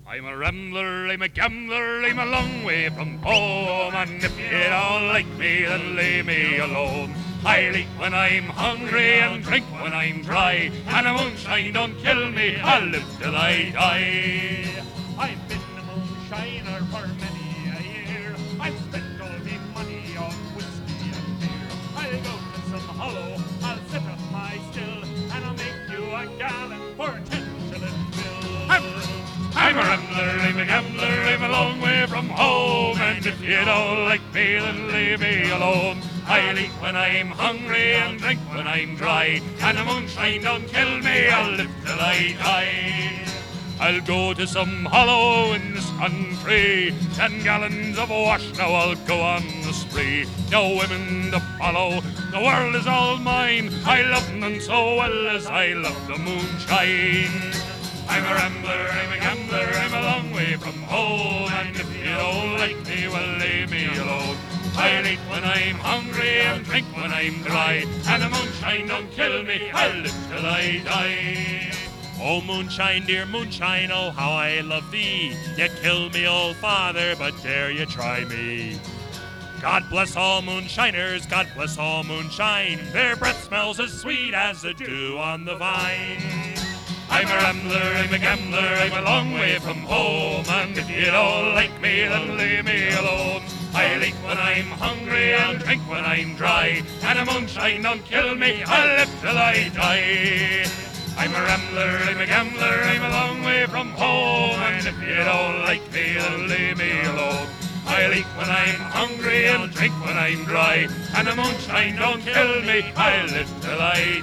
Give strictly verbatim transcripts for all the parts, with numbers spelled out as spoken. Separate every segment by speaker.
Speaker 1: I'm a rambler, I'm a gambler, I'm a long way from home, and if you don't like me, then leave me alone. I'll eat when I'm hungry and drink when I'm dry, and the moonshine don't kill me, I'll live till I die.
Speaker 2: I've been a moonshiner for many a year. I've spent all me money on whiskey and beer. I'll go to some hollow, I'll set up my still, and I'll make you a gallon for ten shilling bill.
Speaker 1: I'm, I'm a rambler, I'm a gambler, I'm a long way from home, and if you don't like me, then leave me alone. I'll eat when I'm hungry and drink when I'm dry, and the moonshine don't kill me, I'll live till I die. I'll go to some hollow in this country, ten gallons of wash, now I'll go on the spree. No women to follow, the world is all mine, I love none so well as I love the moonshine. I'm a rambler, I'm a gambler, I'm a long way from home, and if you don't like me, well, leave me alone. I'll eat when I'm hungry and drink when I'm dry, and the moonshine don't kill me, I'll live till I die.
Speaker 2: Oh, moonshine, dear moonshine, oh, how I love thee. You kill me, old father, but dare you try me. God bless all moonshiners, God bless all moonshine. Their breath smells as sweet as the dew on the vine.
Speaker 1: I'm a rambler, I'm a gambler, I'm a long way from home, and if you don't like me, then leave me alone. I'll eat when I'm hungry and drink when I'm dry, and the moonshine don't kill me, I'll live till I die. I'm a rambler, I'm a gambler, I'm a long way from home, and if you don't like me, then leave me alone. I'll eat when I'm hungry and drink when I'm dry, and the moonshine don't kill me, I'll live till I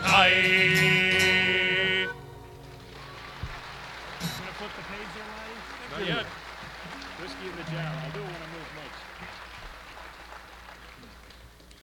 Speaker 1: die.
Speaker 2: Gonna flip the page there, Ryan?
Speaker 3: Not yet. Whiskey in the jar. I'll do